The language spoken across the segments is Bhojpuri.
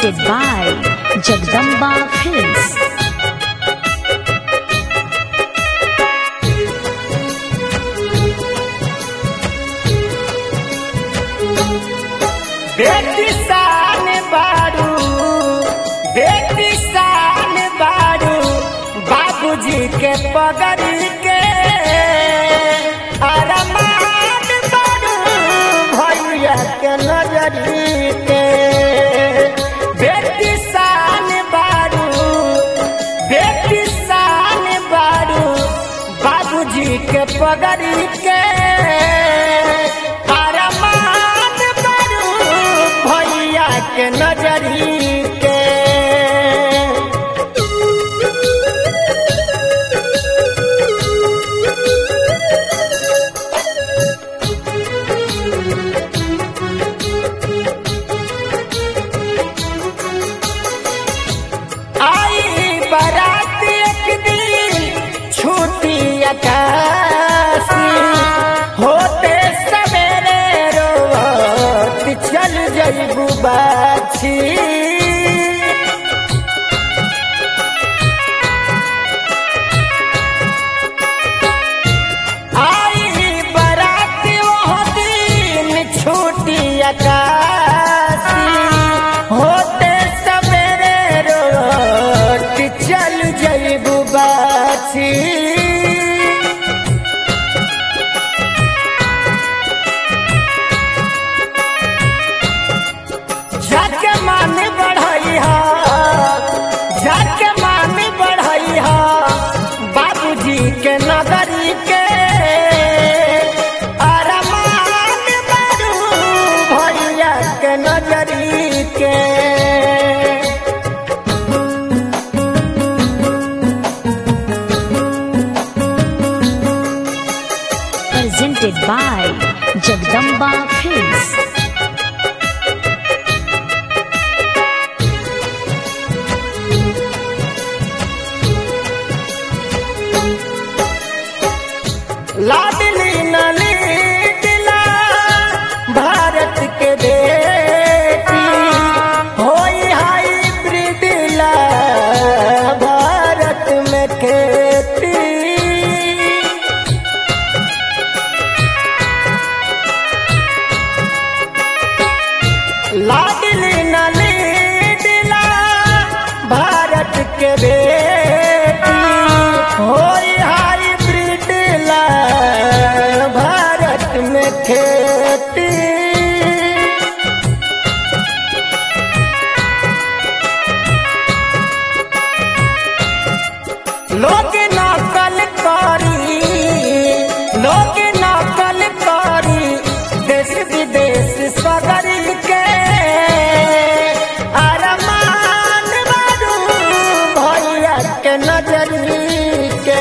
presented by Jagdamba Films. बेटी शान बारू, बेटी शान बारू, बाबूजी के पगड़ी के अरमान बारू, भैया के नजरी के। बेटी शान बारू, बेटी शान बारू, बाबूजी के पगड़ी के के नजरी के। आई बारात एक दिन छूटी आकाशी, होते सवेरे रोत चल जइबू बाछी। आई बारात वो दिन छूटी आकाशी, होते सवेरे रोत चल जइबू बाछी। जाके मान बढ़ाई हा, जाके मान बढ़ाई हा, बाबूजी के नगरी के अरमान बारू, भैया के नजरी के। Presented by Jagdamba Films. लाडली नली दिला भारत के बेटी, होई हाइब्रिड ला भारत में खेती। लाडली नली दिला भारत के बेटी, होई हाइब्रिड ला भारत में खेती। लोग नकल करी, लोग नकल करी, देश विदेश सगरी के अरमान बारू, भैया के नजरी के।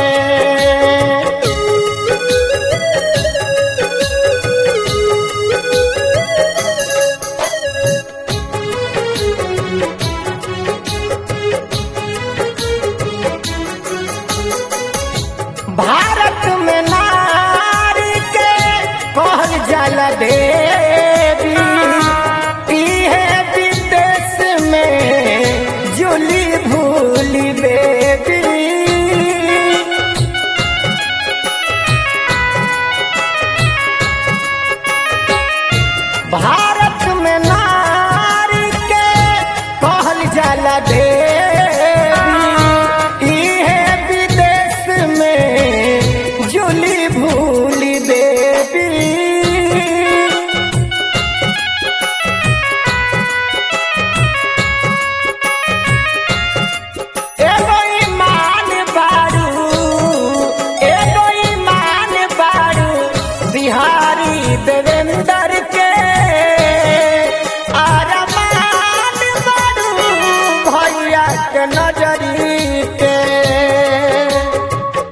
भारत में नारी के कहल जाला देवी, इहे विदेश में जुली भूली बेबी। भारत में नारी के कहल जाला देवी, इहे विदेश में जुली भूली बेबी। एगो ईमान बारू, एगो ईमान बारू, बिहारी देवेंद्र